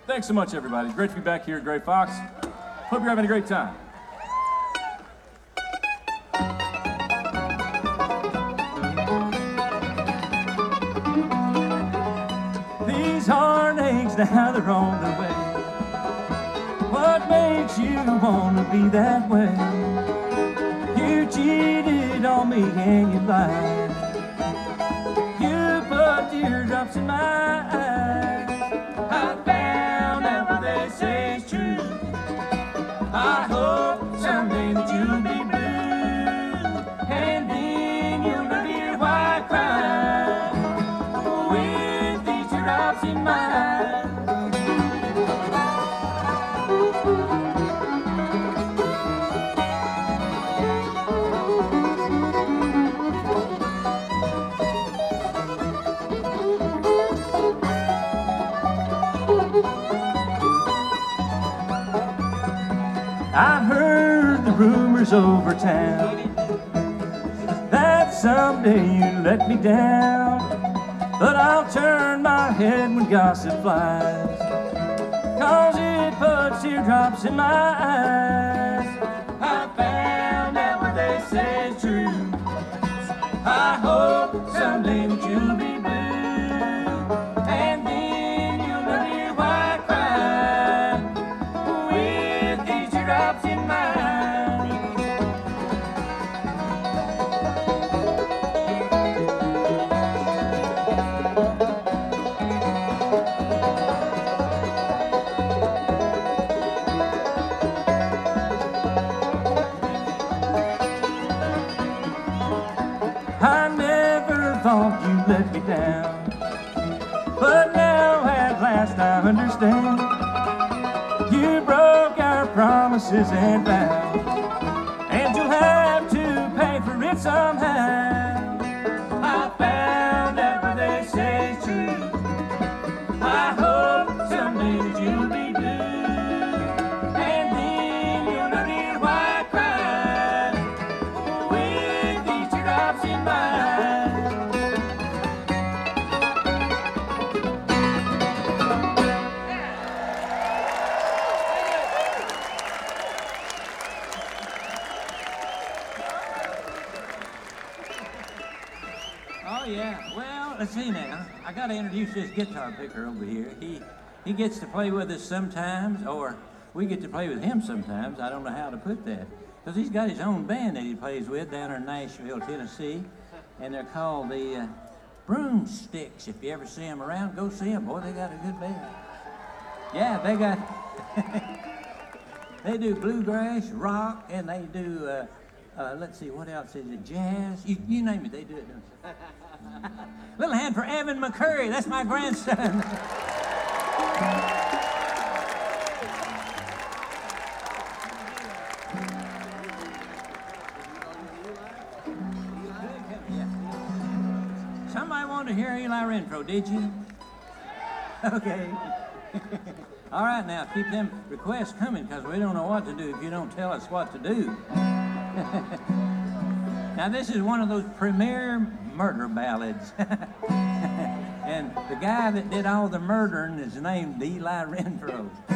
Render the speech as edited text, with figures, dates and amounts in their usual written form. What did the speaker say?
Thanks so much, everybody. Great to be back here at Gray Fox. Hope you're having a great time. These heartaches, now they're on their way. What makes you want to be that way? You cheated on me and you lied. You put teardrops in my eyes. I found out what they say is true. I hope someday that you'll be blue, and then you'll never hear why I cry with these teardrops in my eyes. I heard the rumors over town that someday you let me down, but I'll turn my head when gossip flies, 'cause it puts teardrops in my eyes. I found out what they say is true. I hope someday that you'll be blue, and then you'll never hear why I cry with these teardrops in my eyes. I never thought you'd let me down, but now at last I understand. You broke our promises and vows, and you'll have to pay for it somehow. I found out what they say is true. I hope someday that you'll be blue, and then you'll never hear why I cry with these teardrops in my eyes. Oh yeah, well, let's see now. I gotta introduce this guitar picker over here. He gets to play with us sometimes, or we get to play with him sometimes. I don't know how to put that, because he's got his own band that he plays with down in Nashville, Tennessee, and they're called the Broomsticks. If you ever see them around, go see them. Boy, they got a good band. Yeah, they got. They do bluegrass, rock, and they do. Let's see, what else is it? Jazz. You name it, they do it. Don't they? Little hand for Evan McCurry. That's my grandson. Somebody wanted to hear Eli Renfro, did you? Okay. All right, now keep them requests coming, because we don't know what to do if you don't tell us what to do. Now this is one of those premier murder ballads. And the guy that did all the murdering is named Eli Renfro.